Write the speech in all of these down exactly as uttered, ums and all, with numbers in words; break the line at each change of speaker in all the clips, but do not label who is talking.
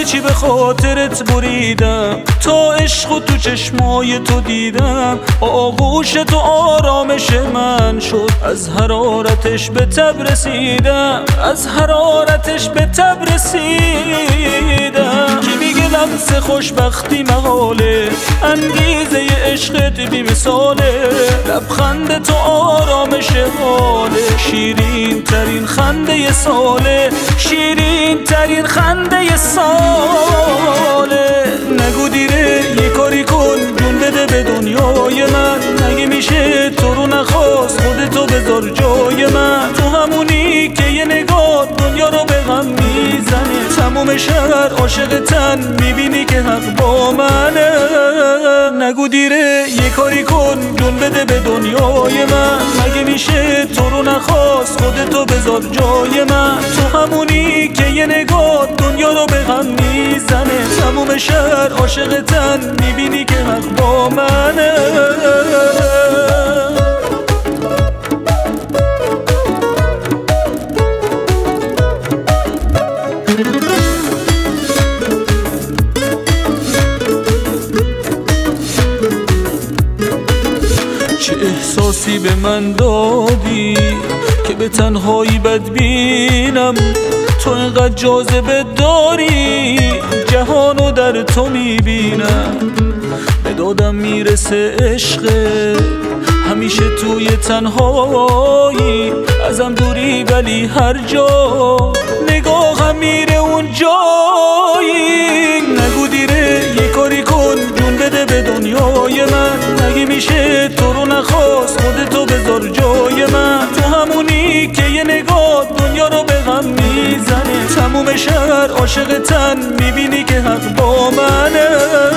چی به خاطرت بریدم، تا عشق و تو چشمای تو دیدم. آغوش تو آرامش من شد، از حرارتش به تب رسیدم، از حرارتش به تب رسیدم. کی میگه لمس خوشبختی مقاله، انگیزه عشقت بی مثاله. لبخند تو آرامش حاله، شیرین ترین خنده ساله، شیرین ترین خنده ساله. نگو دیره یه کاری کن، جون بده به دنیای من. نگه میشه تو رو نخواست، خودتو بذار جای من. تو همونی که یه نگاه دنیا رو به غم میزنه. تموم شهر عاشق تن، میبینی که حق با منه. نگو دیره یه کاری کن، جون بده به دنیای من. مگه میشه تو رو نخواست، خودتو بذار جای من. تو همونی که یه نگاه دنیا رو به غم میزنه. تموم شهر عاشق تن، میبینی که حق با منه. چه احساسی به من دادی که به تنهایی بدبینم. تو اینقدر جاذبه داری، جهانو در تو میبینم. به دادم میرسه عشق، همیشه توی تنهایی. ازم دوری ولی هر جا نگاهم میره اون جایی. نگو دیره یه کاری کن، جون بده به دنیای من. نگه میشه تو رو نخواست، خودتو بذار جای من. تو همونی که یه نگاه دنیا رو به غم میزنه. تموم شهر عاشق تن، میبینی که حق با منه.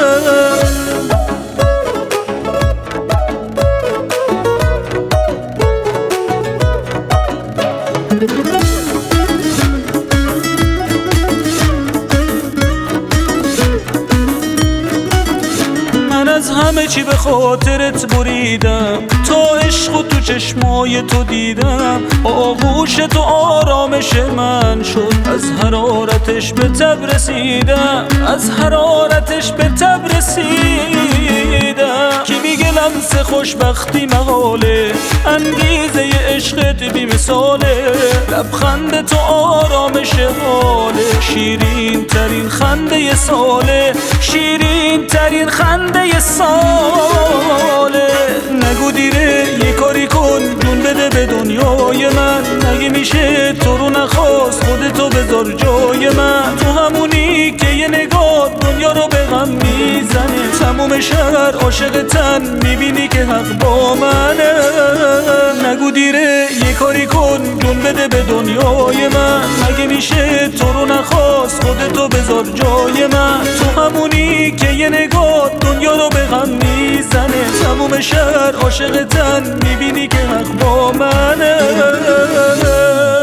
من از همه چی به خاطرت بریدم، تا عشق و تو چشمای تو دیدم. آغوش تو آرامش من شد، از حرارتش به تب رسیدم، از حرارتش به تب رسیدم. کی میگه لمس خوشبختی مقاله، انگیزه عشقت بی مثاله. لبخند تو آرامش حاله، شیرین ترین خنده ساله، شیرین ترین خنده ساله. نگو دیره یه کاری کن، جون بده به دنیای من. نگه میشه تو رو نخواست، خودتو بذار جای من. تو همونی که یه نگاه دنیا رو به غم میزنه. تموم شهر عاشق تن، میبینی که حق با منه. نگو دیره یه کاری کن، جون بده به دنیای من. مگه میشه تو رو نخواست، خودتو بذار جای من. تو همونی که یه نگاه دنیا رو به غم میزنه. تموم شهر عاشق تن، میبینی که حق با منه.